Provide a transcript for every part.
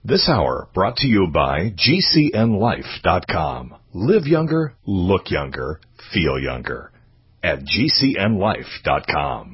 This hour brought to you by GCNLife.com. Live younger, look younger, feel younger at GCNLife.com.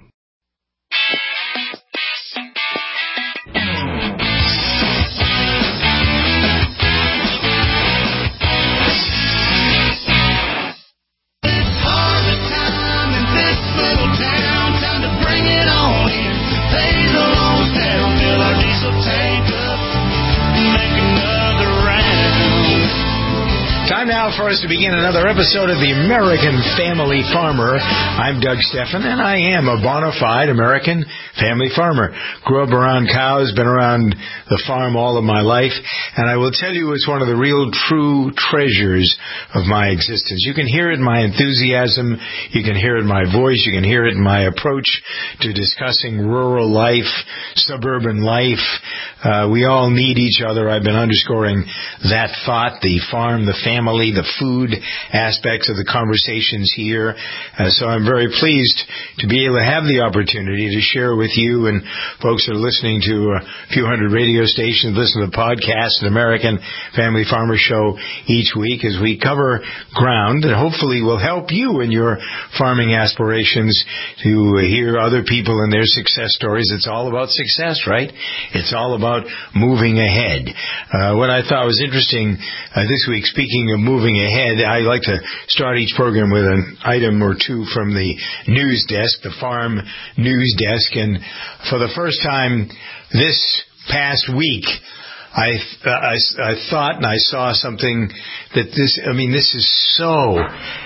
Time now for us to begin another episode of the American Family Farmer. I'm Doug Stephan, and I am a bona fide American family farmer. Grew up around cows, been around the farm all of my life, and I will tell you it's one of the real true treasures of my existence. You can hear it in my enthusiasm, you can hear it in my voice, you can hear it in my approach to discussing rural life, suburban life. We all need each other. I've been underscoring that thought, the farm, the family, the food aspects of the conversations here. So I'm very pleased to be able to have the opportunity to share with you and folks that are listening to a few hundred radio stations, listen to the podcast, an American Family Farmer Show each week as we cover ground that hopefully will help you in your farming aspirations to hear other people and their success stories. It's all about success, right? It's all about moving ahead. What I thought was interesting this week, speaking of moving ahead, I like to start each program with an item or two from the news desk, the farm news desk. And for the first time this past week, I thought and I saw something that this is so...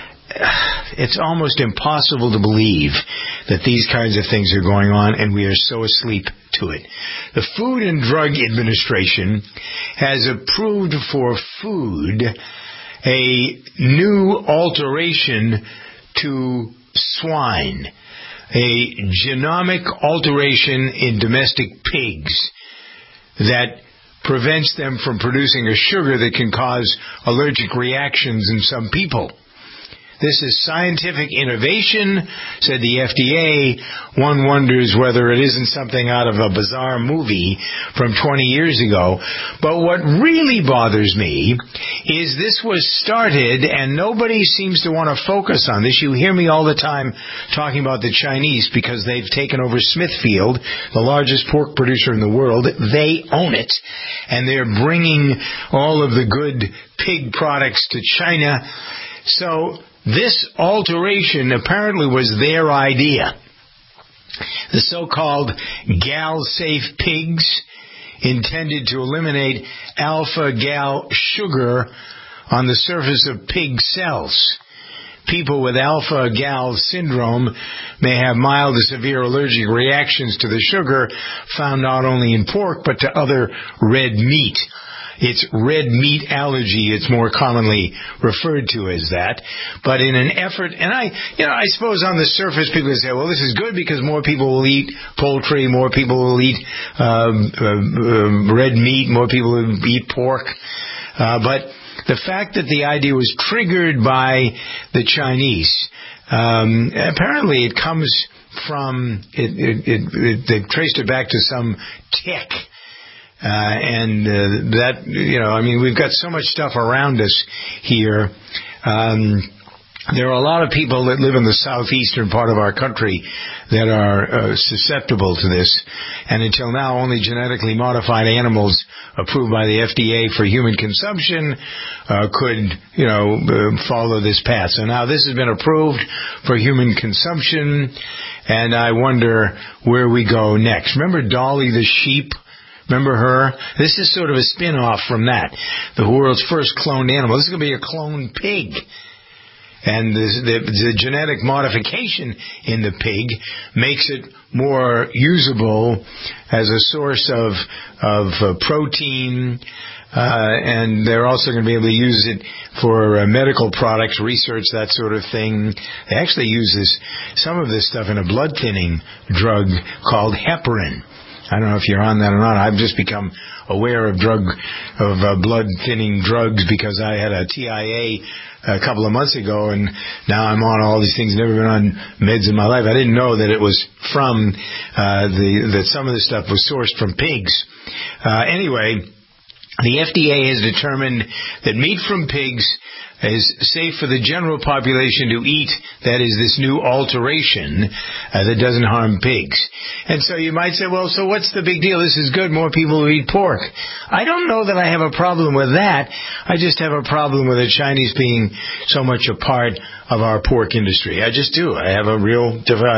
It's almost impossible to believe that these kinds of things are going on, and we are so asleep to it. The Food and Drug Administration has approved for food a new alteration to swine, a genomic alteration in domestic pigs that prevents them from producing a sugar that can cause allergic reactions in some people. This is scientific innovation, said the FDA. One wonders whether it isn't something out of a bizarre movie from 20 years ago. But what really bothers me is this was started and nobody seems to want to focus on this. You hear me all the time talking about the Chinese because they've taken over Smithfield, the largest pork producer in the world. They own it. And they're bringing all of the good pig products to China. So this alteration apparently was their idea. The so-called gal-safe pigs intended to eliminate alpha-gal sugar on the surface of pig cells. People with alpha-gal syndrome may have mild to severe allergic reactions to the sugar found not only in pork but to other red meat. It's red meat allergy. It's more commonly referred to as that. But in an effort, and I suppose on the surface people say, well, this is good because more people will eat poultry, more people will eat red meat, more people will eat pork. But the fact that the idea was triggered by the Chinese, apparently it comes from, they've traced it back to some tick. We've got so much stuff around us here. There are a lot of people that live in the southeastern part of our country that are susceptible to this. And until now, only genetically modified animals approved by the FDA for human consumption could follow this path. So now this has been approved for human consumption, and I wonder where we go next. Remember Dolly the sheep? Remember her? This is sort of a spin-off from that. The world's first cloned animal. This is going to be a cloned pig. And the genetic modification in the pig makes it more usable as a source of protein. And they're also going to be able to use it for medical products, research, that sort of thing. They actually use some of this stuff in a blood-thinning drug called heparin. I don't know if you're on that or not. I've just become aware of blood-thinning drugs because I had a TIA a couple of months ago, and now I'm on all these things. Never been on meds in my life. I didn't know that it was from that some of this stuff was sourced from pigs. Anyway, The FDA has determined that meat from pigs is safe for the general population to eat. That is this new alteration that doesn't harm pigs. And so you might say, well, so what's the big deal? This is good. More people will eat pork. I don't know that I have a problem with that. I just have a problem with the Chinese being so much a part of our pork industry. I just do. I have a real,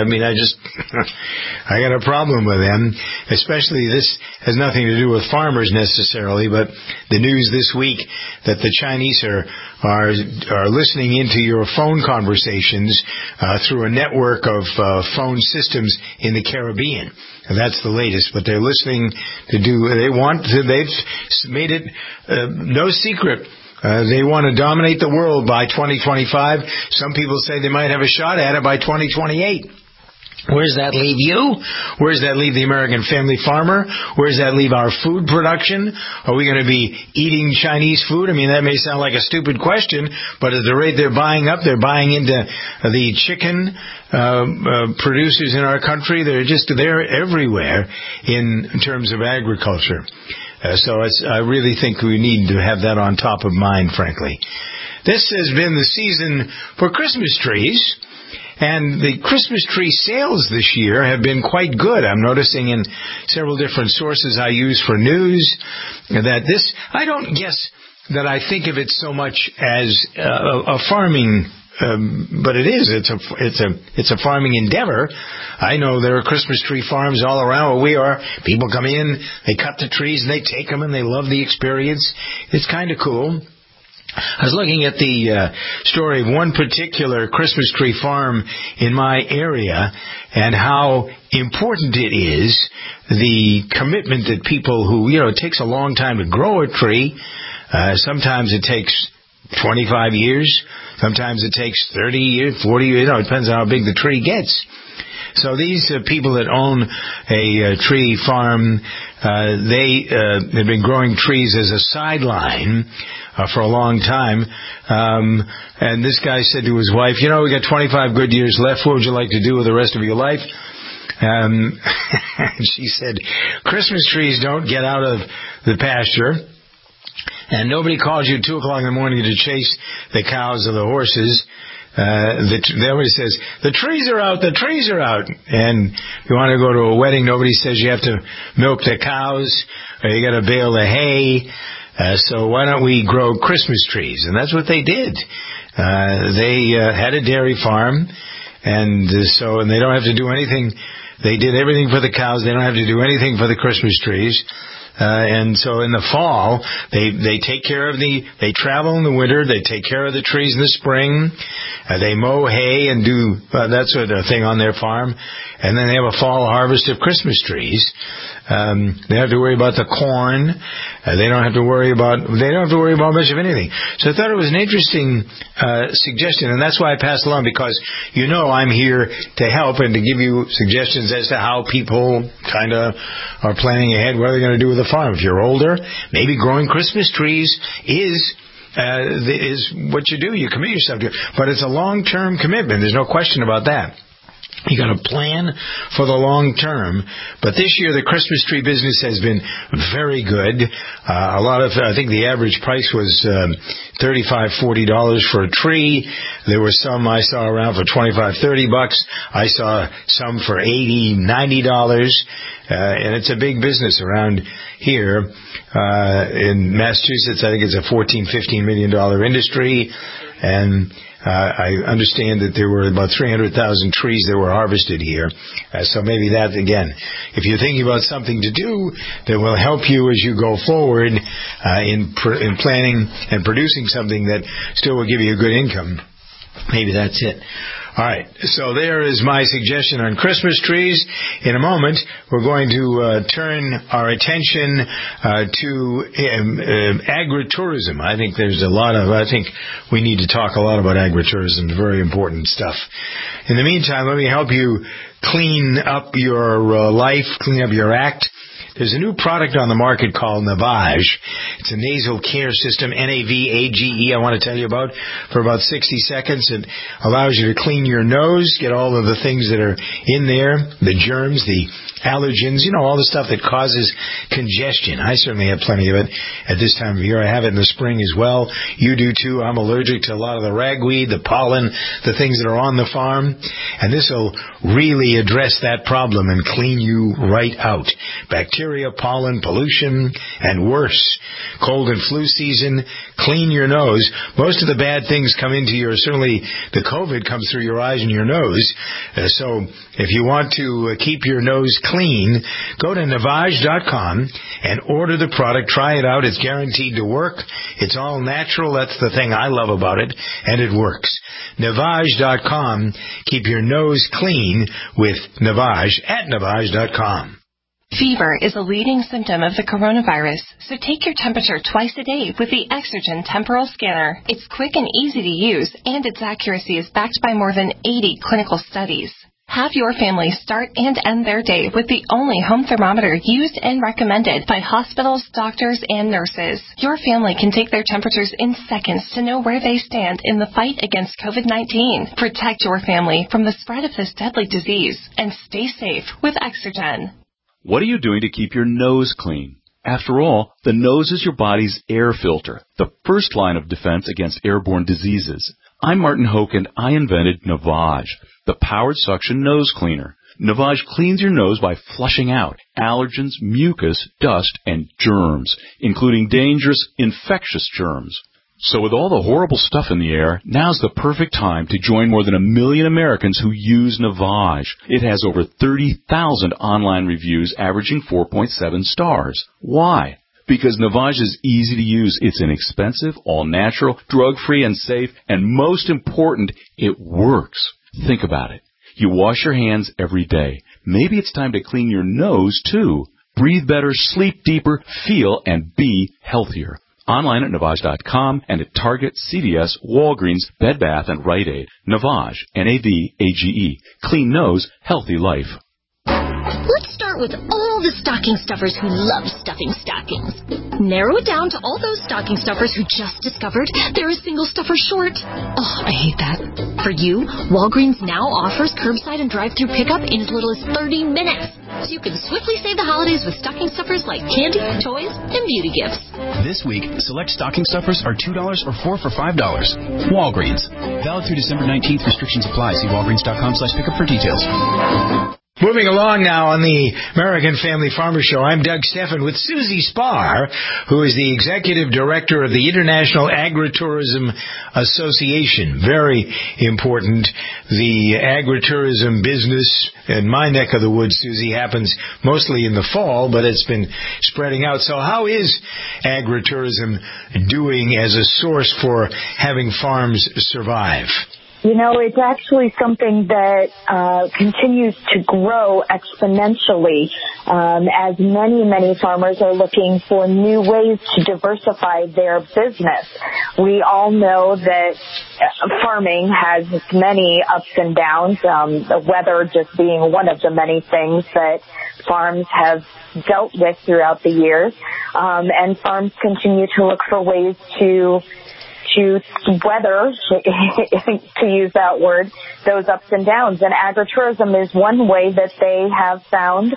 I got a problem with them. Especially this has nothing to do with farmers necessarily, but the news this week that the Chinese are listening into your phone conversations through a network of phone systems in the Caribbean. And that's the latest. But they're listening to they've made it no secret. They want to dominate the world by 2025. Some people say they might have a shot at it by 2028. Where does that leave you? Where does that leave the American family farmer? Where does that leave our food production? Are we going to be eating Chinese food? I mean, that may sound like a stupid question, but at the rate they're buying into the chicken producers in our country. They're everywhere in terms of agriculture. I really think we need to have that on top of mind, frankly. This has been the season for Christmas trees. And the Christmas tree sales this year have been quite good. I'm noticing in several different sources I use for news that I don't guess that I think of it so much as a farming, but it is. It's a farming endeavor. I know there are Christmas tree farms all around where we are. People come in, they cut the trees, and they take them, and they love the experience. It's kind of cool. I was looking at the story of one particular Christmas tree farm in my area and how important it is, the commitment that people who, it takes a long time to grow a tree. Sometimes it takes 25 years. Sometimes it takes 30 years, 40 years. It depends on how big the tree gets. So these people that own a tree farm, they've been growing trees as a sideline for a long time. And this guy said to his wife, we got 25 good years left. What would you like to do with the rest of your life? She said, Christmas trees don't get out of the pasture. And nobody calls you at 2 o'clock in the morning to chase the cows or the horses. Everybody says, the trees are out, the trees are out. And you want to go to a wedding, nobody says you have to milk the cows or you got to bale the hay. So why don't we grow Christmas trees? And that's what they did. They had a dairy farm, and they don't have to do anything. They did everything for the cows. They don't have to do anything for the Christmas trees. And so in the fall, they take care of they travel in the winter, they take care of the trees in the spring, they mow hay and do that sort of thing on their farm, and then they have a fall harvest of Christmas trees. They have to worry about the corn. They don't have to worry about much of anything. So I thought it was an interesting suggestion, and that's why I passed along, because I'm here to help and to give you suggestions as to how people kind of are planning ahead what are they going to do with the farm. If you're older, maybe growing Christmas trees is what you do. You commit yourself to it. But it's a long-term commitment. There's no question about that. You got to plan for the long term. But this year, the Christmas tree business has been very good. I think the average price was $35, $40 for a tree. There were some I saw around for $25, $30. I saw some for $80, $90. And it's a big business around here. In Massachusetts, I think it's a $14, $15 million industry. And I understand that there were about 300,000 trees that were harvested here. So maybe that, again, if you're thinking about something to do that will help you as you go forward in planning and producing something that still will give you a good income, maybe that's it. All right, so there is my suggestion on Christmas trees. In a moment, we're going to turn our attention to agritourism. I think we need to talk a lot about agritourism. It's very important stuff. In the meantime, let me help you clean up your life, clean up your act. There's a new product on the market called Navage. It's a nasal care system, Navage, I want to tell you about, for about 60 seconds. It allows you to clean your nose, get all of the things that are in there, the germs, the allergens, all the stuff that causes congestion. I certainly have plenty of it at this time of year. I have it in the spring as well. You do too. I'm allergic to a lot of the ragweed, the pollen, the things that are on the farm. And this will really address that problem and clean you right out. Bacteria, pollen, pollution, and worse. Cold and flu season, clean your nose. Most of the bad things come into certainly the COVID comes through your eyes and your nose. So if you want to keep your nose clean, go to Navage.com and order the product. Try it out. It's guaranteed to work. It's all natural. That's the thing I love about it, and it works. Navage.com. Keep your nose clean with Navage at Navage.com. Fever is a leading symptom of the coronavirus, so take your temperature twice a day with the Exergen Temporal Scanner. It's quick and easy to use, and its accuracy is backed by more than 80 clinical studies. Have your family start and end their day with the only home thermometer used and recommended by hospitals, doctors, and nurses. Your family can take their temperatures in seconds to know where they stand in the fight against COVID-19. Protect your family from the spread of this deadly disease and stay safe with Exergen. What are you doing to keep your nose clean? After all, the nose is your body's air filter, the first line of defense against airborne diseases. I'm Martin Hoke, and I invented Navage, the powered suction nose cleaner. Navage cleans your nose by flushing out allergens, mucus, dust, and germs, including dangerous infectious germs. So with all the horrible stuff in the air, now's the perfect time to join more than 1 million Americans who use Navage. It has over 30,000 online reviews averaging 4.7 stars. Why? Because Navage is easy to use. It's inexpensive, all-natural, drug-free, and safe, and most important, it works. Think about it. You wash your hands every day. Maybe it's time to clean your nose, too. Breathe better, sleep deeper, feel, and be healthier. Online at Navage.com and at Target, CVS, Walgreens, Bed Bath, and Rite Aid. Navage, N-A-V-A-G-E. Clean nose, healthy life. Let's start with all the stocking stuffers who love stuffing stockings. Narrow it down to all those stocking stuffers who just discovered they're a single stuffer short. Oh, I hate that. For you, Walgreens now offers curbside and drive-through pickup in as little as 30 minutes. So you can swiftly save the holidays with stocking stuffers like candy, toys, and beauty gifts. This week, select stocking stuffers are $2 or 4 for $5. Walgreens. Valid through December 19th. Restrictions apply. See walgreens.com/pickup for details. Moving along now on the American Family Farmer Show, I'm Doug Steffen with Susie Spar, who is the Executive Director of the International Agritourism Association. Very important. The agritourism business in my neck of the woods, Susie, happens mostly in the fall, but it's been spreading out. So how is agritourism doing as a source for having farms survive? It's actually something that continues to grow exponentially as many farmers are looking for new ways to diversify their business. We all know that farming has many ups and downs, the weather just being one of the many things that farms have dealt with throughout the years, and farms continue to look for ways to weather, to use that word, those ups and downs. And agritourism is one way that they have found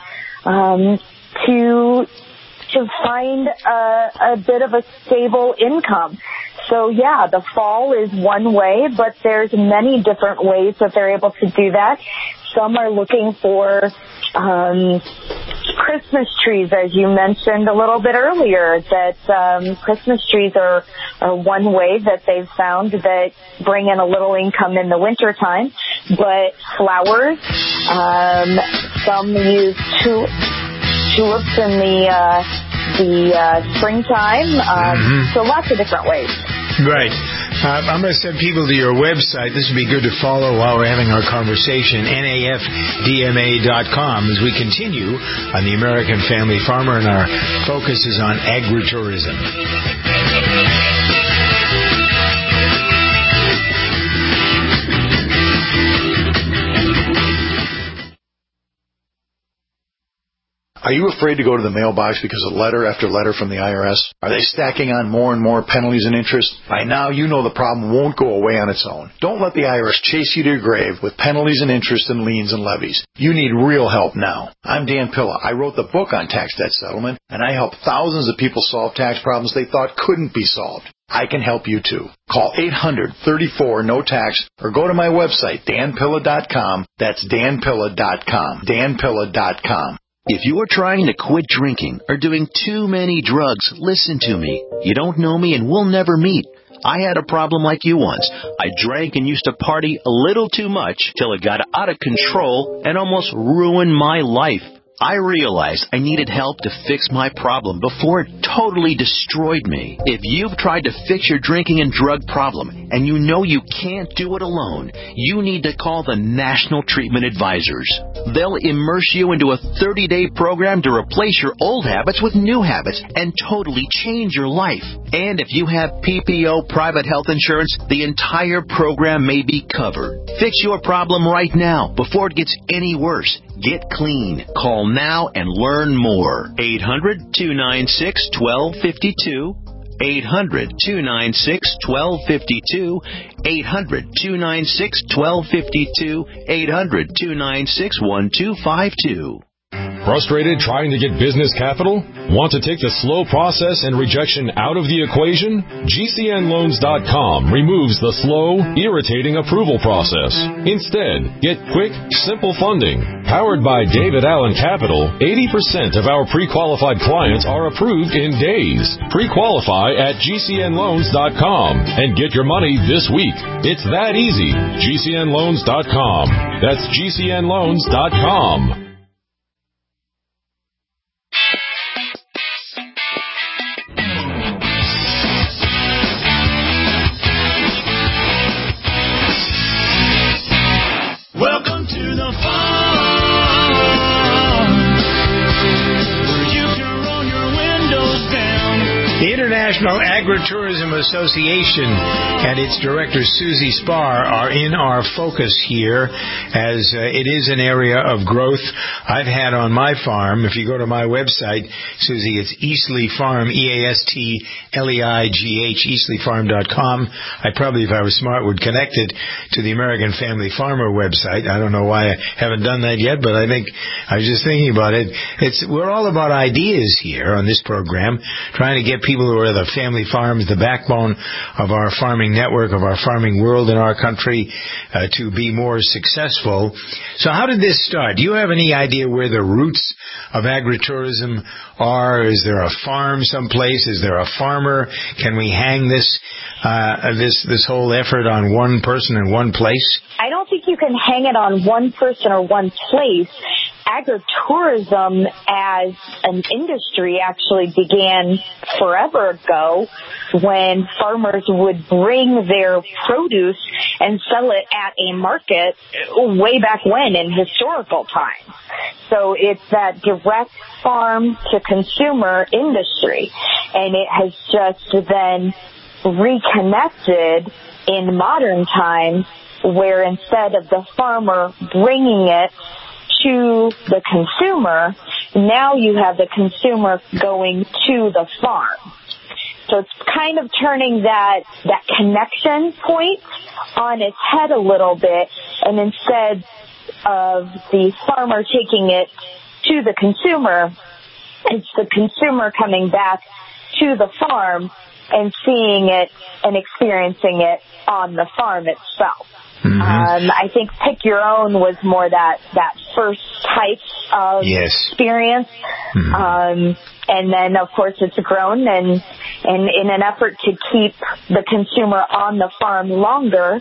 to find a bit of a stable income. So yeah, the fall is one way, but there's many different ways that they're able to do that. Some are looking for Christmas trees, as you mentioned a little bit earlier, that Christmas trees are one way that they've found that bring in a little income in the wintertime. But flowers, some use tulips in the springtime, so lots of different ways. Right. I'm going to send people to your website. This would be good to follow while we're having our conversation, nafdma.com, as we continue on the American Family Farmer, and our focus is on agritourism. Are you afraid to go to the mailbox because of letter after letter from the IRS? Are they stacking on more and more penalties and interest? By now, you know the problem won't go away on its own. Don't let the IRS chase you to your grave with penalties and interest and liens and levies. You need real help now. I'm Dan Pilla. I wrote the book on tax debt settlement, and I help thousands of people solve tax problems they thought couldn't be solved. I can help you too. Call 800-34-NO-TAX or go to my website, danpilla.com. That's danpilla.com. danpilla.com. If you are trying to quit drinking or doing too many drugs, listen to me. You don't know me and we'll never meet. I had a problem like you once. I drank and used to party a little too much till it got out of control and almost ruined my life. I realized I needed help to fix my problem before it totally destroyed me. If you've tried to fix your drinking and drug problem and you know you can't do it alone, you need to call the National Treatment Advisors. They'll immerse you into a 30-day program to replace your old habits with new habits and totally change your life. And if you have PPO private health insurance, the entire program may be covered. Fix your problem right now before it gets any worse. Get clean. Call now and learn more. 800-296-1252. 800-296-1252. 800-296-1252. 800-296-1252. Frustrated trying to get business capital? Want to take the slow process and rejection out of the equation? GCNloans.com removes the slow, irritating approval process. Instead, get quick, simple funding. Powered by David Allen Capital, 80% of our pre-qualified clients are approved in days. Pre-qualify at GCNloans.com and get your money this week. It's that easy. GCNloans.com. That's GCNloans.com. Welcome to the farm, where you can roll your windows down. The International Agritourism Association and its director Susie Spar are in our focus here, as it is an area of growth. I've had on my farm, if you go to my website, Susie, it's Eastleigh Farm, EASTLEIGH, EastleighFarm.com. I probably, if I was smart, would connect it to the American Family Farmer website. I don't know why I haven't done that yet, but I was just thinking about it. We're all about ideas here on this program, trying to get people who are the family farms, the backbone of our farming network, of our farming world in our country, to be more successful. So how did this start? Do you have any idea where the roots of agritourism are? Is there a farm someplace? Is there a farmer? Can we hang this whole effort on one person in one place? I don't think you can hang it on one person or one place. Agritourism as an industry actually began forever ago when farmers would bring their produce and sell it at a market way back when in historical times. So it's that direct farm to consumer industry, and it has just then reconnected in modern times, where instead of the farmer bringing it to the consumer, now you have the consumer going to the farm. So it's kind of turning that connection point on its head a little bit, and instead of the farmer taking it to the consumer, it's the consumer coming back to the farm and seeing it and experiencing it on the farm itself. Mm-hmm. I think Pick Your Own was more that first type of experience. Mm-hmm. And then, of course, it's grown, and in an effort to keep the consumer on the farm longer,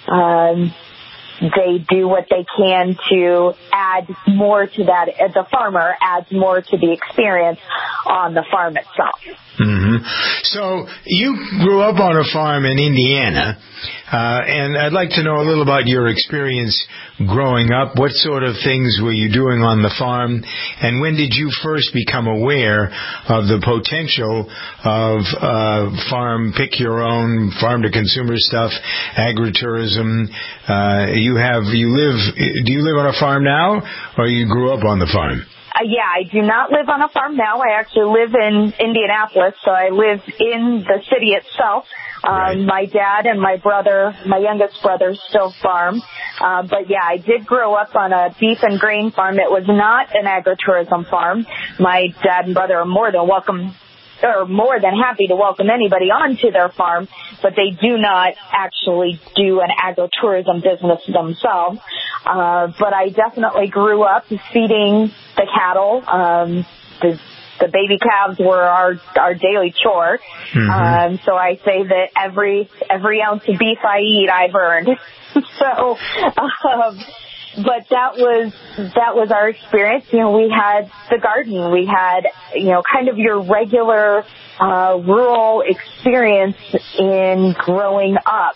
they do what they can to add more to that. The farmer adds more to the experience on the farm itself. Mm-hmm. So you grew up on a farm in Indiana, and I'd like to know a little about your experience growing up. What sort of things were you doing on the farm, and when did you first become aware of the potential of Pick Your Own, farm to consumer stuff, agritourism? Do you live on a farm now, or you grew up on the farm? Yeah, I do not live on a farm now. I actually live in Indianapolis, so I live in the city itself. Right. My dad and my youngest brother still farm. But yeah, I did grow up on a beef and grain farm. It was not an agritourism farm. My dad and brother are more than happy to welcome anybody onto their farm, but they do not actually do an agritourism business themselves. But I definitely grew up feeding the cattle. The baby calves were our daily chore. Mm-hmm. So I say that every ounce of beef I eat, I've earned. So, but that was our experience. You know, we had the garden. We had, you know, kind of your regular rural experience in growing up.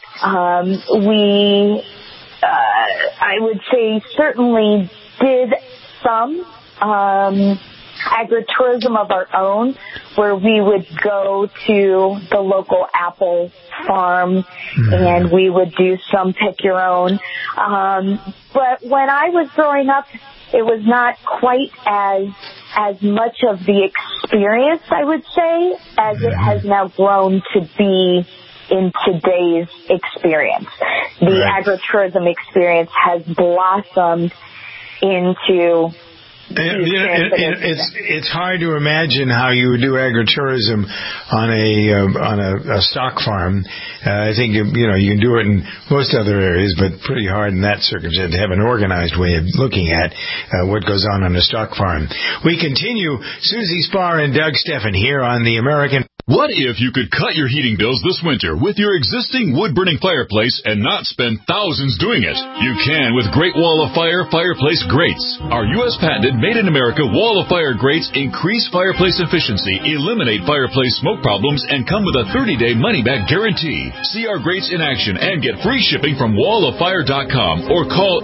I would say certainly did some agritourism of our own, where we would go to the local apple farm and we would do some pick your own. But when I was growing up, it was not quite as much of the experience, I would say, as it has now grown to be in today's experience. The agritourism experience has blossomed into... It's hard to imagine how you would do agritourism on a stock farm. I think you can do it in most other areas, but pretty hard in that circumstance to have an organized way of looking at what goes on a stock farm. We continue. Susie Spar and Doug Steffen here on the American. What if you could cut your heating bills this winter with your existing wood-burning fireplace and not spend thousands doing it? You can with Great Wall of Fire fireplace grates. Our U.S. patented made-in-America Wall of Fire grates increase fireplace efficiency, eliminate fireplace smoke problems, and come with a 30-day money-back guarantee. See our grates in action and get free shipping from walloffire.com or call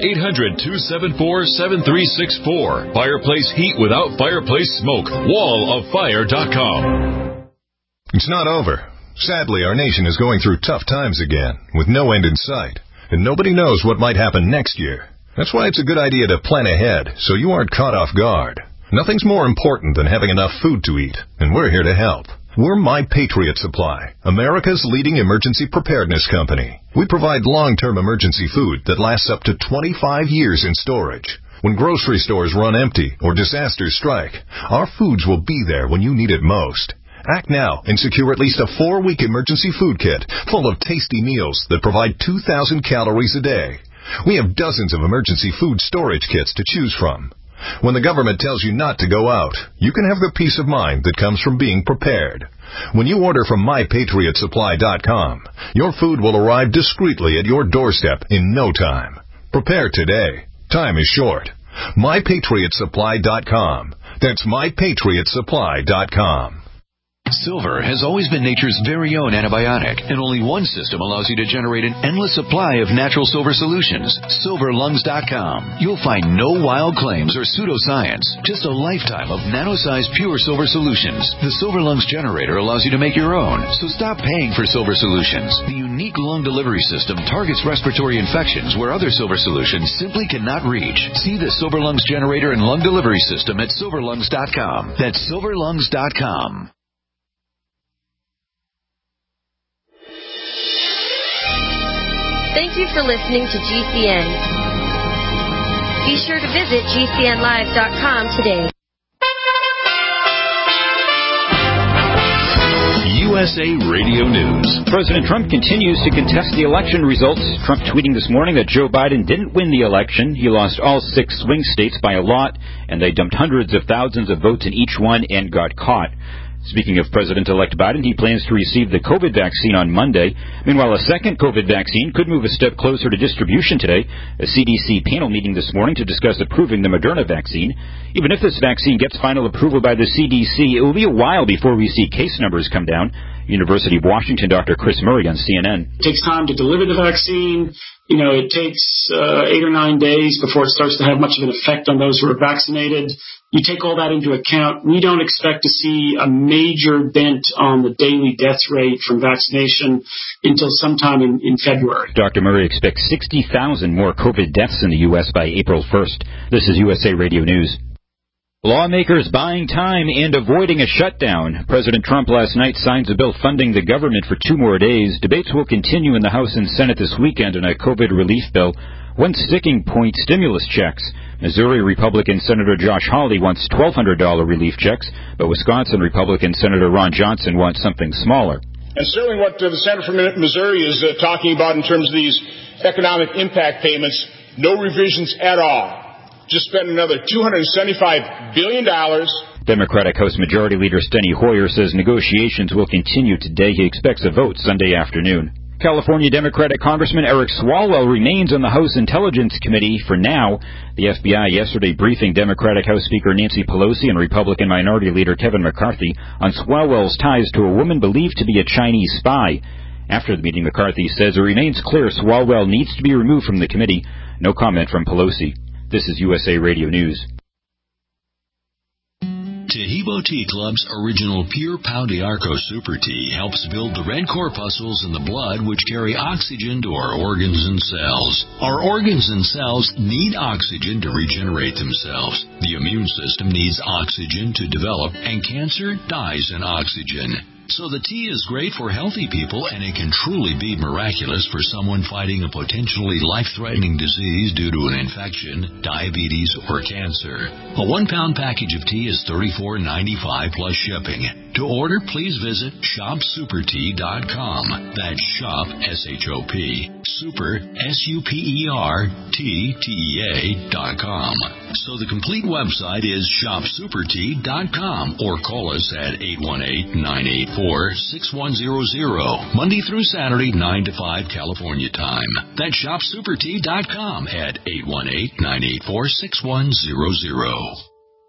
800-274-7364. Fireplace heat without fireplace smoke. walloffire.com. It's not over. Sadly, our nation is going through tough times again, with no end in sight, and nobody knows what might happen next year. That's why it's a good idea to plan ahead, so you aren't caught off guard. Nothing's more important than having enough food to eat, and we're here to help. We're My Patriot Supply, America's leading emergency preparedness company. We provide long-term emergency food that lasts up to 25 years in storage. When grocery stores run empty or disasters strike, our foods will be there when you need it most. Act now and secure at least a 4-week emergency food kit full of tasty meals that provide 2,000 calories a day. We have dozens of emergency food storage kits to choose from. When the government tells you not to go out, you can have the peace of mind that comes from being prepared. When you order from MyPatriotSupply.com, your food will arrive discreetly at your doorstep in no time. Prepare today. Time is short. MyPatriotSupply.com. That's MyPatriotSupply.com. Silver has always been nature's very own antibiotic, and only one system allows you to generate an endless supply of natural silver solutions. SilverLungs.com. You'll find no wild claims or pseudoscience, just a lifetime of nano-sized pure silver solutions. The Silver Lungs generator allows you to make your own, so stop paying for silver solutions. The unique lung delivery system targets respiratory infections where other silver solutions simply cannot reach. See the Silver Lungs generator and lung delivery system at SilverLungs.com. That's SilverLungs.com. Thank you for listening to GCN. Be sure to visit GCNlive.com today. USA Radio News. President Trump continues to contest the election results. Trump tweeting this morning that Joe Biden didn't win the election. He lost all 6 swing states by a lot, and they dumped hundreds of thousands of votes in each one and got caught. Speaking of President-elect Biden, he plans to receive the COVID vaccine on Monday. Meanwhile, a second COVID vaccine could move a step closer to distribution today. A CDC panel meeting this morning to discuss approving the Moderna vaccine. Even if this vaccine gets final approval by the CDC, it will be a while before we see case numbers come down. University of Washington Dr. Chris Murray on CNN. It takes time to deliver the vaccine. It takes 8 or 9 days before it starts to have much of an effect on those who are vaccinated. You take all that into account, we don't expect to see a major dent on the daily death rate from vaccination until sometime in February. Dr. Murray expects 60,000 more COVID deaths in the U.S. by April 1st. This is USA Radio News. Lawmakers buying time and avoiding a shutdown. President Trump last night signs a bill funding the government for 2 more days. Debates will continue in the House and Senate this weekend on a COVID relief bill. One sticking point, stimulus checks. Missouri Republican Senator Josh Hawley wants $1,200 relief checks, but Wisconsin Republican Senator Ron Johnson wants something smaller. And certainly what the senator from Missouri is talking about in terms of these economic impact payments, no revisions at all. Just spend another $275 billion. Democratic House Majority Leader Steny Hoyer says negotiations will continue today. He expects a vote Sunday afternoon. California Democratic Congressman Eric Swalwell remains on the House Intelligence Committee for now. The FBI yesterday briefing Democratic House Speaker Nancy Pelosi and Republican Minority Leader Kevin McCarthy on Swalwell's ties to a woman believed to be a Chinese spy. After the meeting, McCarthy says it remains clear Swalwell needs to be removed from the committee. No comment from Pelosi. This is USA Radio News. Taheebo Tea Club's original Pure Pau d'Arco Super Tea helps build the red corpuscles in the blood which carry oxygen to our organs and cells. Our organs and cells need oxygen to regenerate themselves. The immune system needs oxygen to develop, and cancer dies in oxygen. So the tea is great for healthy people, and it can truly be miraculous for someone fighting a potentially life-threatening disease due to an infection, diabetes, or cancer. A 1-pound package of tea is $34.95 plus shipping. To order, please visit shopsupertea.com. That's shop, S-H-O-P, super, S-U-P-E-R-T-T-E-A.com. So the complete website is shopsupertea.com, or call us at 818-984-6100, Monday through Saturday, 9 to 5 California time. That's shopsupertea.com at 818-984-6100.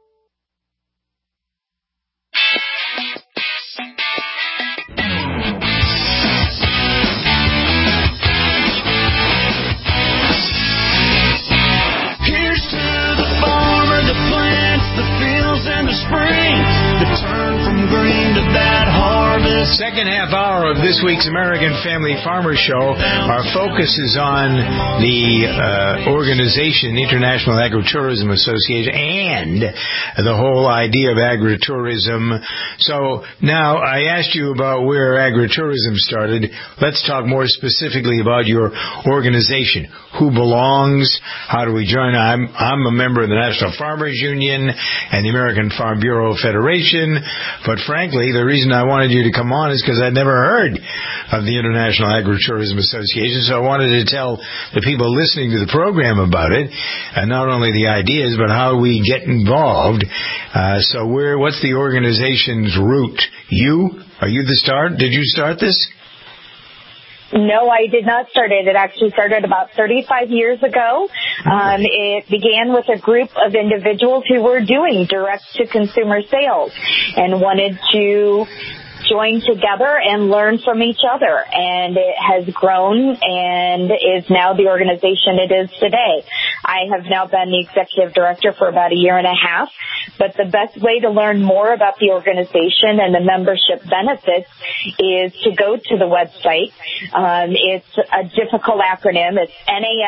Second half hour of this week's American Family Farmer Show. Our focus is on the organization, International Agritourism Association, and the whole idea of agritourism. So now I asked you about where agritourism started. Let's talk more specifically about your organization. Who belongs? How do we join? I'm a member of the National Farmers Union and the American Farm Bureau Federation. But frankly, the reason I wanted you to come on is because I'd never heard of the International Agritourism Association, so I wanted to tell the people listening to the program about it, and not only the ideas, but how we get involved. So what's the organization's root? Are you the start? Did you start this? No, I did not start it. It actually started about 35 years ago. It began with a group of individuals who were doing direct-to-consumer sales and wanted to join together and learn from each other. And it has grown and is now the organization it is today. I have now been the executive director for about a year and a half. But the best way to learn more about the organization and the membership benefits is to go to the website. It's a difficult acronym. It's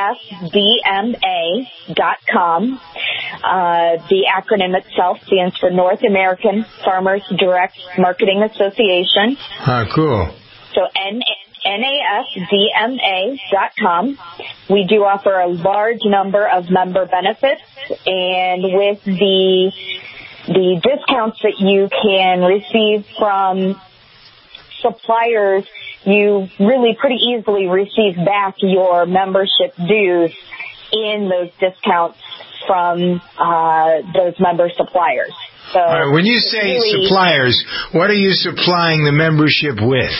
NASDMA.com. The acronym itself stands for North American Farmers Direct Marketing Association. Cool. So NASDMA.com. We do offer a large number of member benefits, and with the discounts that you can receive from suppliers, you really pretty easily receive back your membership dues in those discounts from those member suppliers. So when you say really, suppliers, what are you supplying the membership with?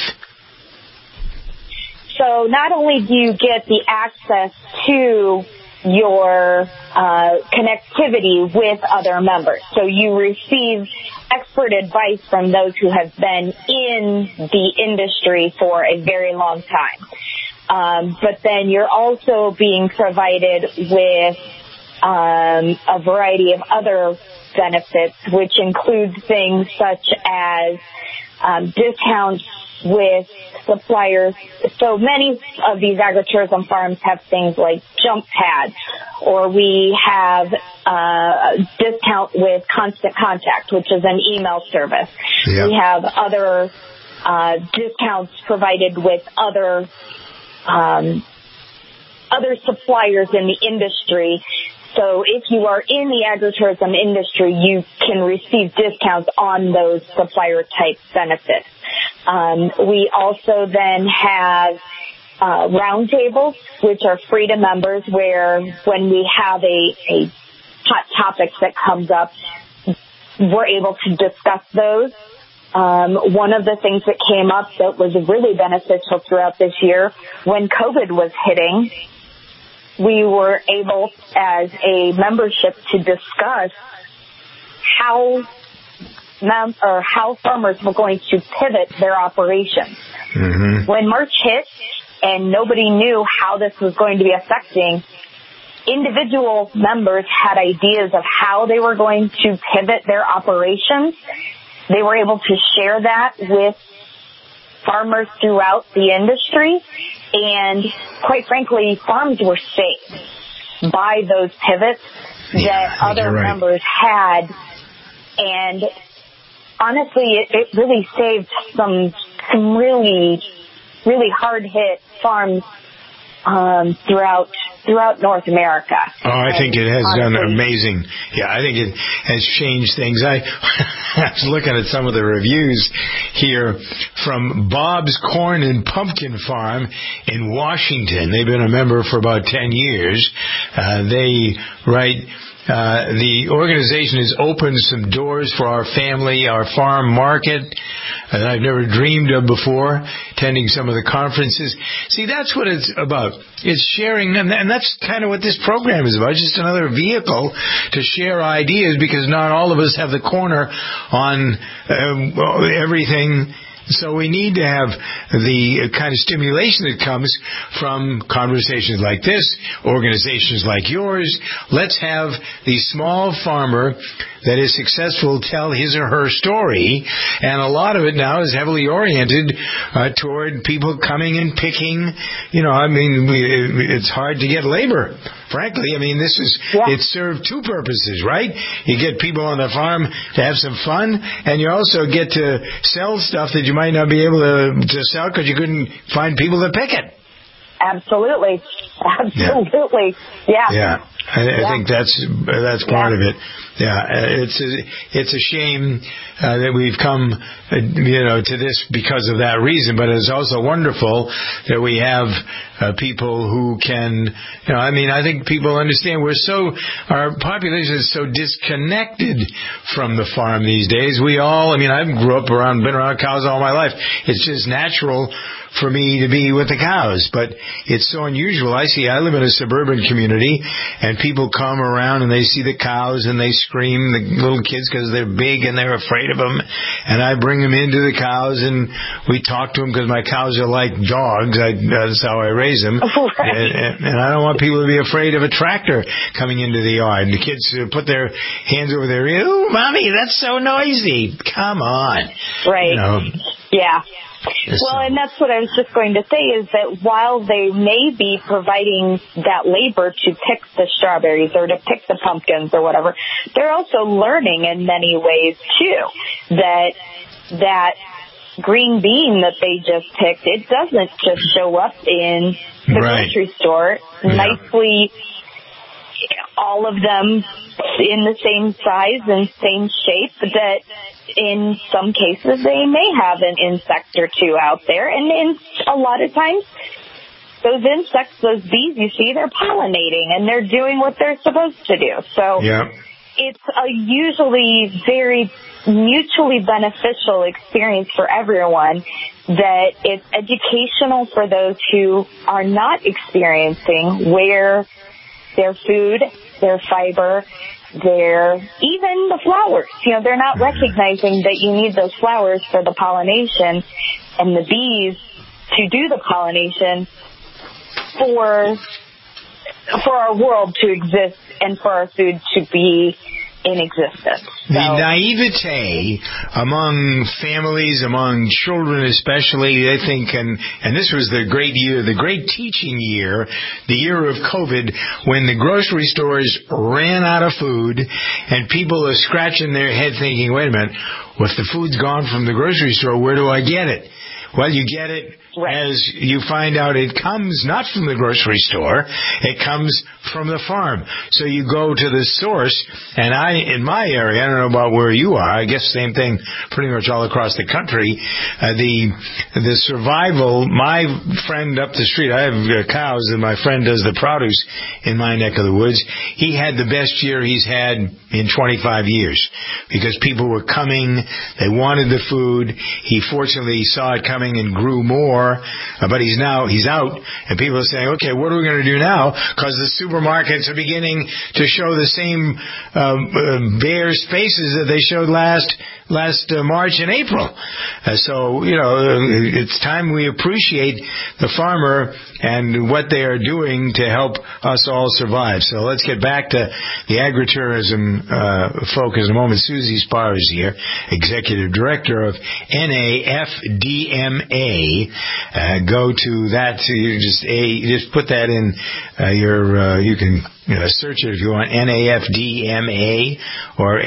So not only do you get the access to your connectivity with other members, so you receive expert advice from those who have been in the industry for a very long time. But then you're also being provided with a variety of other benefits, which include things such as discounts with suppliers. So many of these agritourism farms have things like jump pads, or we have discount with Constant Contact, which is an email service. Yep. We have other discounts provided with other suppliers in the industry. So if you are in the agritourism industry, you can receive discounts on those supplier-type benefits. We also then have roundtables, which are free to members, where when we have a hot topic that comes up, we're able to discuss those. One of the things that came up that was really beneficial throughout this year, when COVID was hitting, we were able, as a membership, to discuss how farmers were going to pivot their operations. Mm-hmm. When March hit and nobody knew how this was going to be affecting, individual members had ideas of how they were going to pivot their operations. They were able to share that with farmers throughout the industry, and quite frankly, farms were saved by those pivots that other members had. And honestly, it really saved some really, really hard-hit farms throughout North America. Oh, I think it has done amazing. Yeah, I think it has changed things. I was looking at some of the reviews here from Bob's Corn and Pumpkin Farm in Washington. They've been a member for about 10 years. They write, the organization has opened some doors for our family, our farm market, that I've never dreamed of before, attending some of the conferences. See, that's what it's about. It's sharing, and that's kind of what this program is about, just another vehicle to share ideas, because not all of us have the corner on everything. So we need to have the kind of stimulation that comes from conversations like this, organizations like yours. Let's have the small farmer that is successful tell his or her story, and a lot of it now is heavily oriented toward people coming and picking. You know, I mean, it's hard to get labor. Frankly, I mean, it served two purposes, right? You get people on the farm to have some fun, and you also get to sell stuff that you might not be able to sell because you couldn't find people to pick it. Absolutely. Yeah. I think that's part of it. Yeah, it's a shame that we've come, to this because of that reason. But it's also wonderful that we have people who can, I think people understand our population is so disconnected from the farm these days. I been around cows all my life. It's just natural for me to be with the cows, but it's so unusual. I live in a suburban community, and people come around and they see the cows and they scream, the little kids, because they're big and they're afraid of them. And I bring them into the cows and we talk to them, because my cows are like dogs. That's how I raise them. And I don't want people to be afraid of a tractor coming into the yard. And the kids put their hands over their ears. Ooh, Mommy, that's so noisy. Come on. Right. Yeah. Well, and that's what I was just going to say, is that while they may be providing that labor to pick the strawberries or to pick the pumpkins or whatever, they're also learning in many ways, too, that green bean that they just picked, it doesn't just show up in the grocery store nicely, all of them in the same size and same shape, that in some cases they may have an insect or two out there, and a lot of times those insects, those bees you see, they're pollinating and they're doing what they're supposed to do. So it's a usually very mutually beneficial experience for everyone, that it's educational for those who are not experiencing where their food, their fiber, even the flowers. They're not recognizing that you need those flowers for the pollination and the bees to do the pollination for our world to exist and for our food to be in existence. The naivete among families, among children especially, I think, and this was the great year, the great teaching year, the year of COVID, when the grocery stores ran out of food and people are scratching their head thinking, wait a minute, well, if the food's gone from the grocery store, where do I get it? Well, you get it as you find out it comes not from the grocery store, it comes from the farm. So you go to the source, and in my area, I don't know about where you are, I guess same thing pretty much all across the country, the survival, my friend up the street, I have cows, and my friend does the produce in my neck of the woods, he had the best year he's had in 25 years, because people were coming, they wanted the food, he fortunately saw it coming and grew more, but he's out, and people are saying, okay, what are we going to do now? Because the supermarkets are beginning to show the same bare spaces that they showed last March and April. So, it's time we appreciate the farmer and what they are doing to help us all survive. So let's get back to the agritourism focus in a moment. Susie Spar is here, Executive Director of NAFDMA. Go to that. You just put that in you can search it if you want, NAFDMA or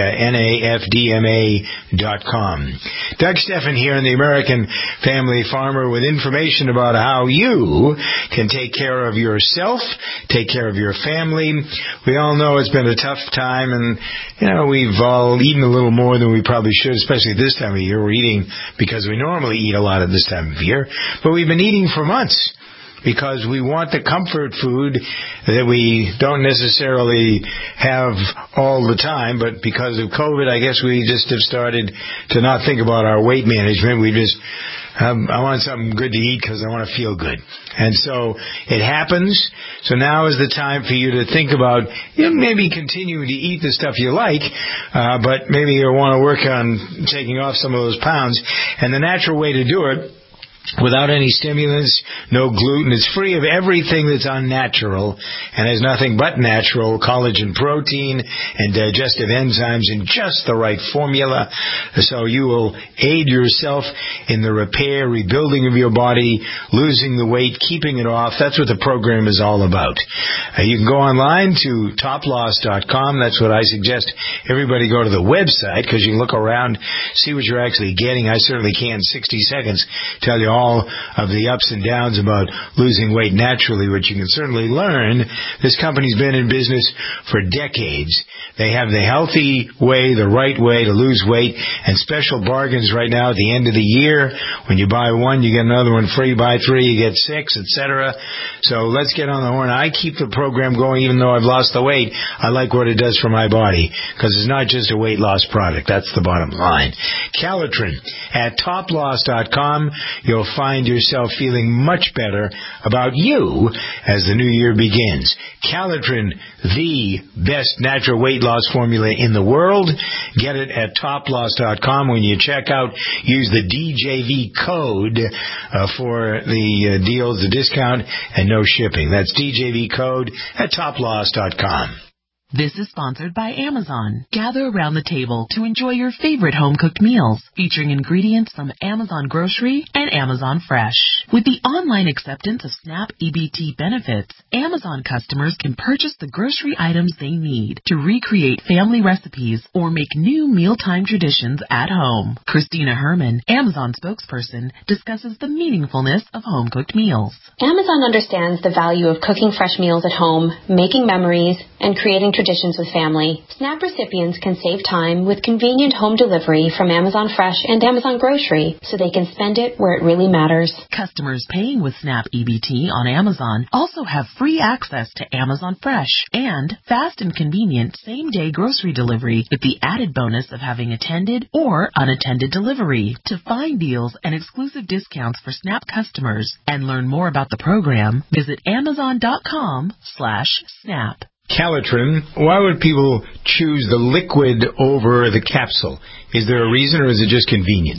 NAFDMA.com. Doug Stephan here in the American Family Farmer with information about how you can take care of yourself, take care of your family. We all know it's been a tough time, and we've all eaten a little more than we probably should, especially this time of year. We're eating because we normally eat a lot at this time of year, but we've been eating for months, because we want the comfort food that we don't necessarily have all the time, but because of COVID, I guess we just have started to not think about our weight management. We just, I want something good to eat because I want to feel good. And so it happens. So now is the time for you to think about maybe continuing to eat the stuff you like, but maybe you want to work on taking off some of those pounds. And the natural way to do it, without any stimulants, no gluten. It's free of everything that's unnatural and has nothing but natural collagen protein and digestive enzymes in just the right formula. So you will aid yourself in the repair, rebuilding of your body, losing the weight, keeping it off. That's what the program is all about. You can go online to toploss.com. That's what I suggest everybody go to the website, because you can look around, see what you're actually getting. I certainly can, 60 seconds, tell you all of the ups and downs about losing weight naturally, which you can certainly learn. This company's been in business for decades. They have the healthy way, the right way to lose weight, and special bargains right now at the end of the year. When you buy one, you get another one free. Buy three, you get six, etc. So let's get on the horn. I keep the program going even though I've lost the weight. I like what it does for my body, because it's not just a weight loss product. That's the bottom line. Calitrin at toploss.com. You'll find yourself feeling much better about you as the new year begins. Calitrin, the best natural weight loss formula in the world. Get it at toploss.com. When you check out, use the DJV code for the deals, the discount, and no shipping. That's DJV code at toploss.com. This is sponsored by Amazon. Gather around the table to enjoy your favorite home-cooked meals, featuring ingredients from Amazon Grocery and Amazon Fresh. With the online acceptance of SNAP EBT benefits, Amazon customers can purchase the grocery items they need to recreate family recipes or make new mealtime traditions at home. Christina Herman, Amazon spokesperson, discusses the meaningfulness of home-cooked meals. Amazon understands the value of cooking fresh meals at home, making memories, and creating traditions with family. SNAP recipients can save time with convenient home delivery from Amazon Fresh and Amazon Grocery, so they can spend it where it really matters. Customers paying with SNAP EBT on Amazon also have free access to Amazon Fresh and fast and convenient same-day grocery delivery, with the added bonus of having attended or unattended delivery. To find deals and exclusive discounts for SNAP customers and learn more about the program, visit Amazon.com/SNAP. Calitrin, why would people choose the liquid over the capsule? Is there a reason, or is it just convenience?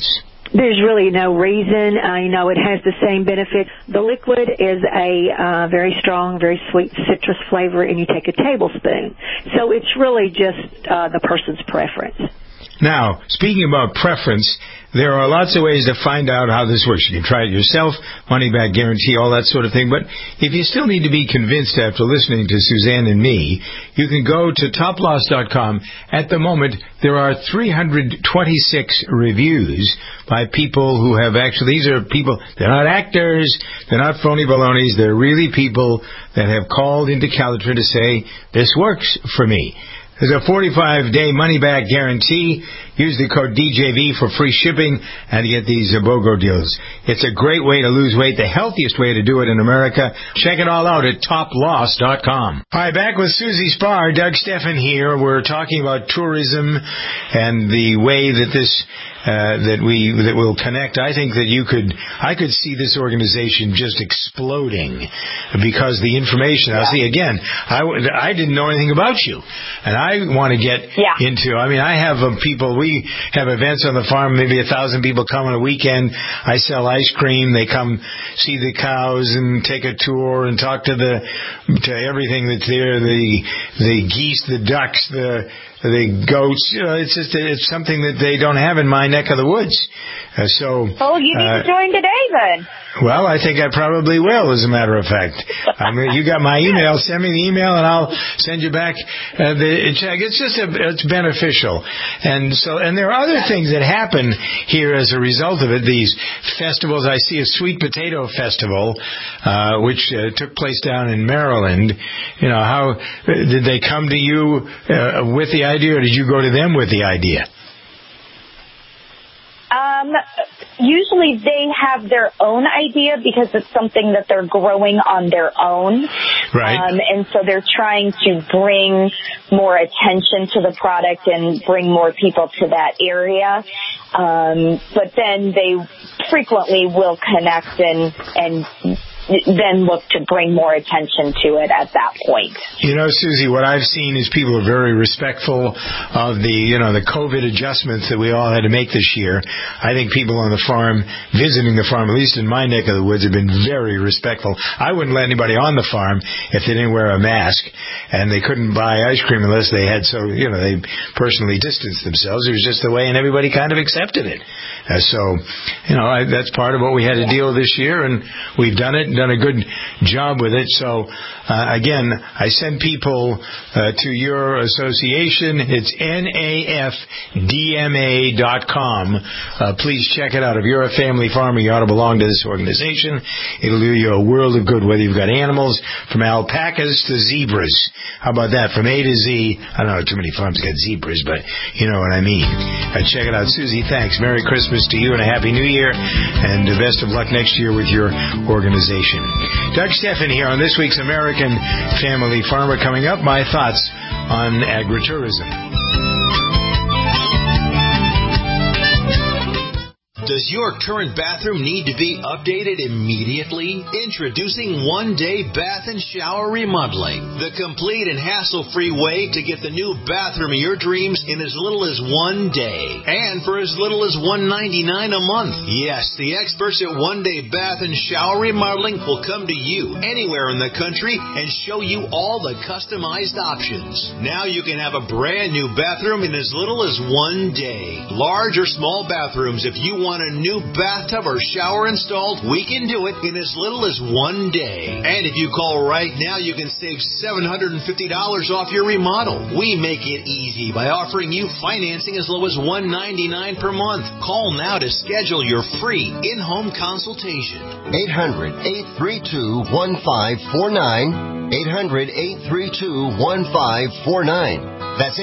There's really no reason. It has the same benefit. The liquid is a very strong, very sweet citrus flavor, and you take a tablespoon. So it's really just the person's preference. Now, speaking about preference, there are lots of ways to find out how this works. You can try it yourself, money-back guarantee, all that sort of thing. But if you still need to be convinced after listening to Suzanne and me, you can go to toploss.com. At the moment, there are 326 reviews by people who have actually, these are people, they're not actors, they're not phony balonies, they're really people that have called into Calitrin to say, this works for me. There's a 45-day money-back guarantee. Use the code DJV for free shipping and you get these BOGO deals. It's a great way to lose weight, the healthiest way to do it in America. Check it all out at toploss.com. All right, back with Susie Spar, Doug Steffen here. We're talking about tourism and the way that this that will connect. I think that I could see this organization just exploding because the information. I'll see again. I didn't know anything about you, and I want to get into. I mean, I have people. We have events on the farm. Maybe 1,000 people come on a weekend. I sell ice cream. They come see the cows and take a tour and talk to everything that's there. The geese, the ducks, the goats. It's something that they don't have in my neck of the woods. Oh, you need to join today then. Well, I think I probably will, as a matter of fact. You got my email. Send me the email, and I'll send you back the check. It's beneficial, and there are other things that happen here as a result of it. These festivals. I see a sweet potato festival, which took place down in Maryland. How did they come to you with the idea, or did you go to them with the idea? Usually they have their own idea because it's something that they're growing on their own. Right. And so they're trying to bring more attention to the product and bring more people to that area. But then they frequently will connect and then look to bring more attention to it at that point. Susie, what I've seen is people are very respectful of the COVID adjustments that we all had to make this year. I think people on the farm, visiting the farm, at least in my neck of the woods, have been very respectful. I wouldn't let anybody on the farm if they didn't wear a mask, and they couldn't buy ice cream unless they had they personally distanced themselves. It was just the way, and everybody kind of accepted it. That's part of what we had to deal with this year, and we've done it. Done a good job with it. So, again, I send people to your association. It's NAFDMA.com. Please check it out. If you're a family farmer, you ought to belong to this organization. It'll do you a world of good, whether you've got animals, from alpacas to zebras. How about that? From A to Z. I don't know, too many farms got zebras, but you know what I mean. Check it out. Susie, thanks. Merry Christmas to you and a Happy New Year, and the best of luck next year with your organization. Doug Steffen here on this week's American Family Farmer. Coming up, my thoughts on agritourism. Does your current bathroom need to be updated immediately? Introducing One Day Bath and Shower Remodeling, the complete and hassle-free way to get the new bathroom of your dreams in as little as 1 day, and for as little as $1.99 a month. Yes, the experts at One Day Bath and Shower Remodeling will come to you anywhere in the country and show you all the customized options. Now you can have a brand new bathroom in as little as 1 day. Large or small bathrooms, if you want a new bathtub or shower installed, we can do it in as little as 1 day. And if you call right now, you can save $750 off your remodel. We make it easy by offering you financing as low as $1.99 per month. Call now to schedule your free in-home consultation. 800-832-1549. 800-832-1549. That's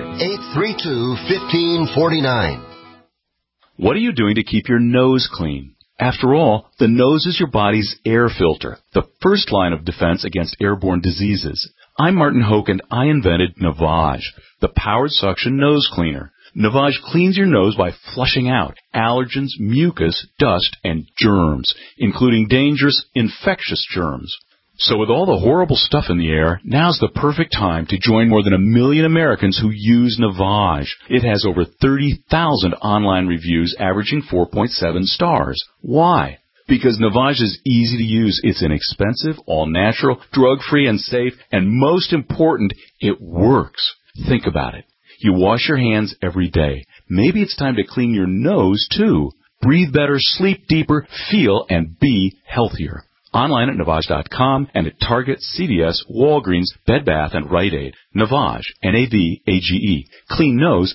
800-832-1549. What are you doing to keep your nose clean? After all, the nose is your body's air filter, the first line of defense against airborne diseases. I'm Martin Hoke, and I invented Navage, the powered suction nose cleaner. Navage cleans your nose by flushing out allergens, mucus, dust, and germs, including dangerous infectious germs. So with all the horrible stuff in the air, now's the perfect time to join more than 1 million Americans who use Navage. It has over 30,000 online reviews averaging 4.7 stars. Why? Because Navage is easy to use. It's inexpensive, all-natural, drug-free and safe, and most important, it works. Think about it. You wash your hands every day. Maybe it's time to clean your nose, too. Breathe better, sleep deeper, feel, and be healthier. Online at Navage.com and at Target, CVS, Walgreens, Bed Bath, and Rite Aid. Navage, N-A-V-A-G-E. Clean nose.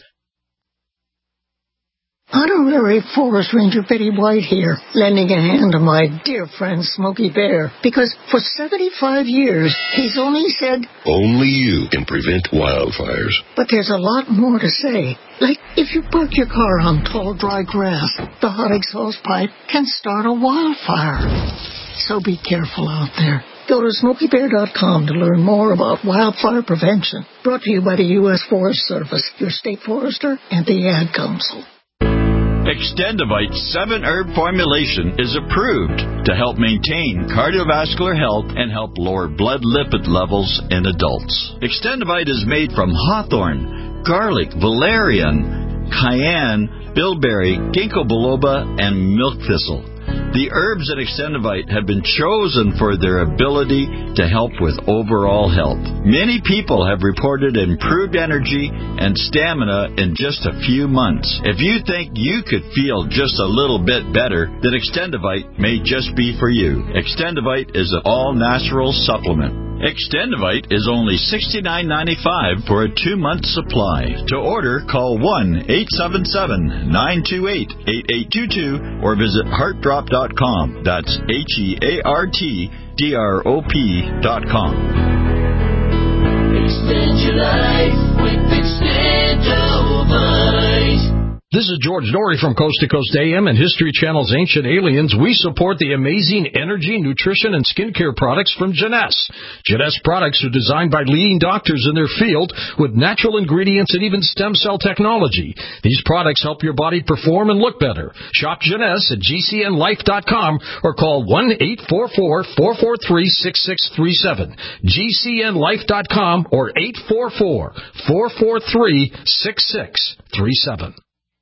Honorary Forest Ranger Betty White here, lending a hand to my dear friend Smokey Bear, because for 75 years, he's only said, only you can prevent wildfires. But there's a lot more to say. Like, if you park your car on tall, dry grass, the hot exhaust pipe can start a wildfire. So be careful out there. Go to SmokeyBear.com to learn more about wildfire prevention. Brought to you by the U.S. Forest Service, your state forester, and the Ad Council. Extendivite's 7-herb formulation is approved to help maintain cardiovascular health and help lower blood lipid levels in adults. Extendivite is made from hawthorn, garlic, valerian, cayenne, bilberry, ginkgo biloba, and milk thistle. The herbs in Extendivite have been chosen for their ability to help with overall health. Many people have reported improved energy and stamina in just a few months. If you think you could feel just a little bit better, then Extendivite may just be for you. Extendivite is an all-natural supplement. Extendivite is only $69.95 for a 2-month supply. To order, call 1-877-928-8822 or visit heartdrop.com. That's HEARTDROP.com. Extend your life with Extendivite. This is George Norrie from Coast to Coast AM and History Channel's Ancient Aliens. We support the amazing energy, nutrition, and skincare products from Jeunesse. Jeunesse products are designed by leading doctors in their field with natural ingredients and even stem cell technology. These products help your body perform and look better. Shop Jeunesse at GCNlife.com or call 1-844-443-6637. GCNlife.com or 844-443-6637.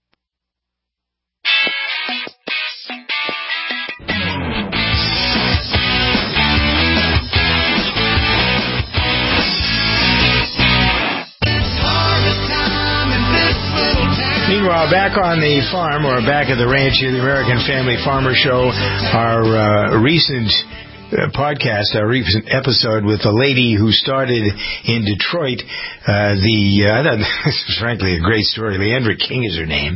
Meanwhile, back on the farm, or back at the ranch here, the American Family Farmer Show, our recent podcast, our recent episode with a lady who started in Detroit. I thought this was frankly a great story. Leandra King is her name.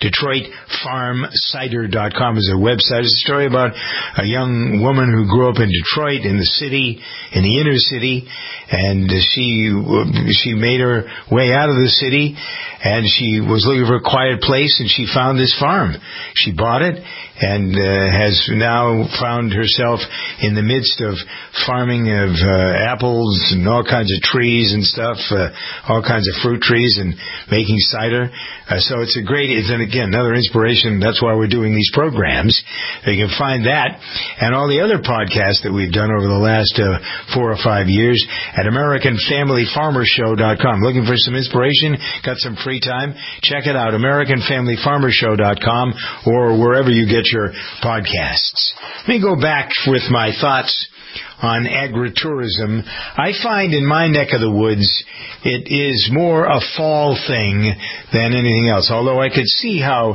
DetroitFarmCider.com is her website. It's a story about a young woman who grew up in Detroit, in the city, in the inner city, and she made her way out of the city, and she was looking for a quiet place, and she found this farm. She bought it and has now found herself in the midst of farming of apples and all kinds of trees and stuff, all kinds of fruit trees, and making cider. So it's again, another inspiration. That's why we're doing these programs. You can find that and all the other podcasts that we've done over the last 4 or 5 years at AmericanFamilyFarmerShow.com. Looking for some inspiration? Got some free time? Check it out, AmericanFamilyFarmerShow.com, or wherever you get your podcasts. Let me go back with my thoughts on agritourism. I find in my neck of the woods it is more a fall thing than anything else, although I could see how,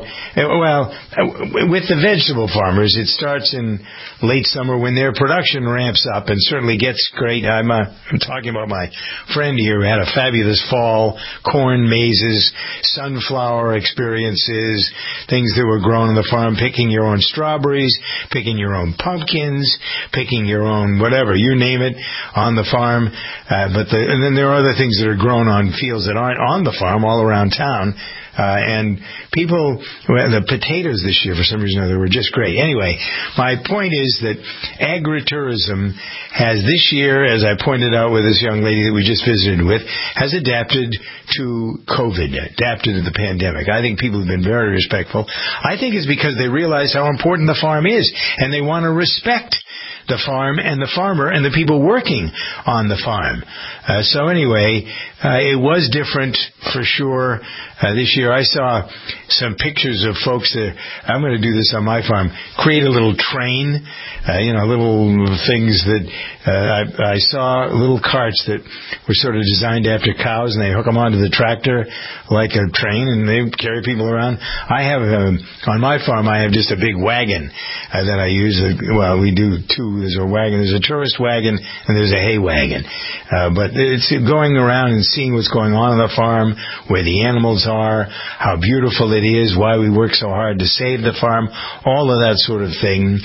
with the vegetable farmers, it starts in late summer when their production ramps up and certainly gets great. I'm talking about my friend here who had a fabulous fall, corn mazes, sunflower experiences, things that were grown on the farm, picking your own strawberries, picking your own pumpkins, picking your own whatever, you name it, on the farm. And then there are other things that are grown on fields that aren't on the farm all around town. And people, the potatoes this year, for some reason or other, were just great. Anyway, my point is that agritourism has this year, as I pointed out with this young lady that we just visited with, has adapted to COVID, adapted to the pandemic. I think people have been very respectful. I think it's because they realize how important the farm is, and they want to respect the farm and the farmer and the people working on the farm. So anyway, it was different for sure. This year I saw some pictures of folks that, I'm going to do this on my farm, create a little train, little things that, I saw little carts that were sort of designed after cows, and they hook them onto the tractor like a train, and they carry people around. I have, on my farm, I have just a big wagon that I use. Well, we do two. There's a wagon, there's a tourist wagon, and there's a hay wagon. But it's going around and seeing what's going on the farm, where the animals are, how beautiful it is, why we work so hard to save the farm, all of that sort of thing.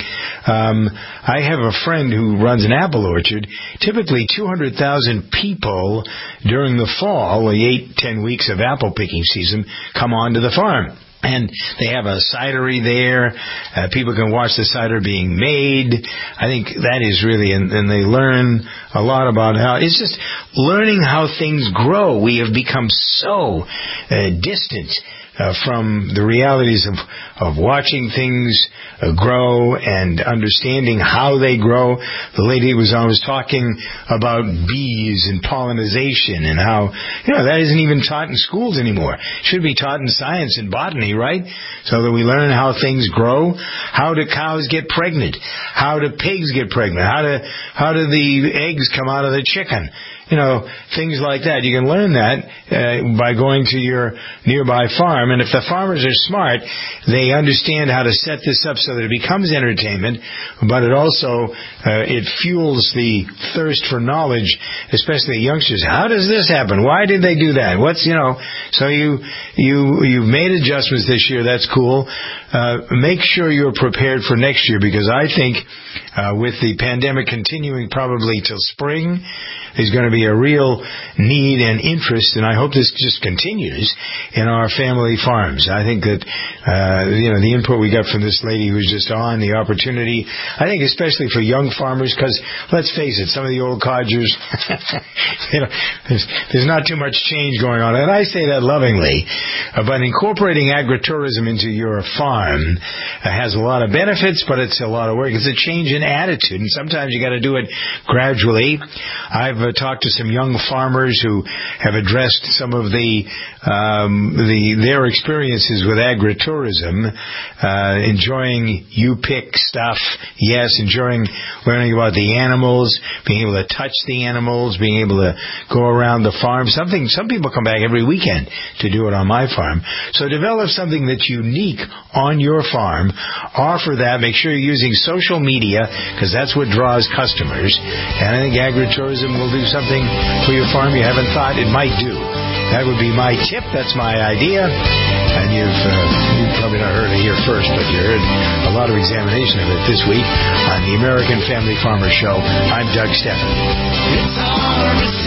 I have a friend who runs an apple orchard. Typically 200,000 people during the fall, the 8-10 weeks of apple picking season, come onto the farm. And they have a cidery there. People can watch the cider being made. I think that is really, and they learn a lot about how, it's just learning how things grow. We have become so distant from the realities of watching things grow and understanding how they grow. The lady was talking about bees and pollination and how, that isn't even taught in schools anymore. It should be taught in science and botany, right? So that we learn how things grow. How do cows get pregnant? How do pigs get pregnant? How do the eggs come out of the chicken? Things like that. You can learn that by going to your nearby farm. And if the farmers are smart, they understand how to set this up so that it becomes entertainment, but it also it fuels the thirst for knowledge, especially youngsters. How does this happen? Why did they do that? So you've made adjustments this year. That's cool. Make sure you're prepared for next year, because I think with the pandemic continuing probably till spring, there's going to be a real need and interest, and I hope this just continues in our family farms. I think that the input we got from this lady who was just on, the opportunity, I think especially for young farmers, because let's face it, some of the old codgers, there's not too much change going on, and I say that lovingly, but incorporating agritourism into your farm has a lot of benefits, but it's a lot of work. It's a change in attitude, and sometimes you got to do it gradually. I've talked to some young farmers who have addressed some of their experiences with agritourism, enjoying you-pick stuff, yes, enjoying learning about the animals, being able to touch the animals, being able to go around the farm. Some people come back every weekend to do it on my farm. So develop something that's unique on your farm. Offer that. Make sure you're using social media, because that's what draws customers. And I think agritourism will do something for your farm you haven't thought it might do. That would be my tip. That's my idea. And you've probably not heard it here first, but you heard a lot of examination of it this week on the American Family Farmer Show. I'm Doug Steffen. It's hard to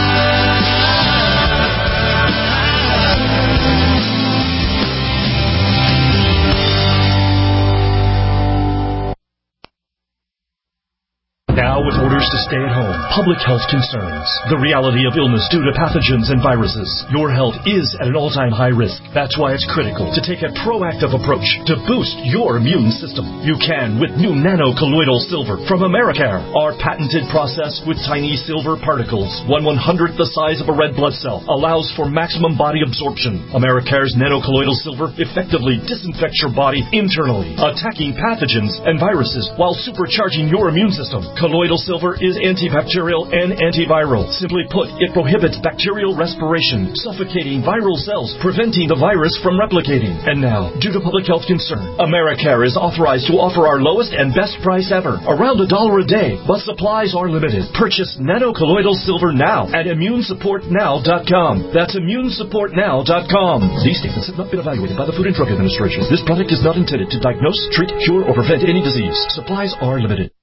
Now, with orders to stay at home, public health concerns, the reality of illness due to pathogens and viruses, your health is at an all-time high risk. That's why it's critical to take a proactive approach to boost your immune system. You can with new nano-colloidal silver from Americare. Our patented process with tiny silver particles, 1/100th the size of a red blood cell, allows for maximum body absorption. Americare's nano-colloidal silver effectively disinfects your body internally, attacking pathogens and viruses while supercharging your immune system. Colloidal silver is antibacterial and antiviral. Simply put, it prohibits bacterial respiration, suffocating viral cells, preventing the virus from replicating. And now, due to public health concern, Americare is authorized to offer our lowest and best price ever, around $1 a day, but supplies are limited. Purchase nano-colloidal silver now at immunesupportnow.com. That's immunesupportnow.com. These statements have not been evaluated by the Food and Drug Administration. This product is not intended to diagnose, treat, cure, or prevent any disease. Supplies are limited.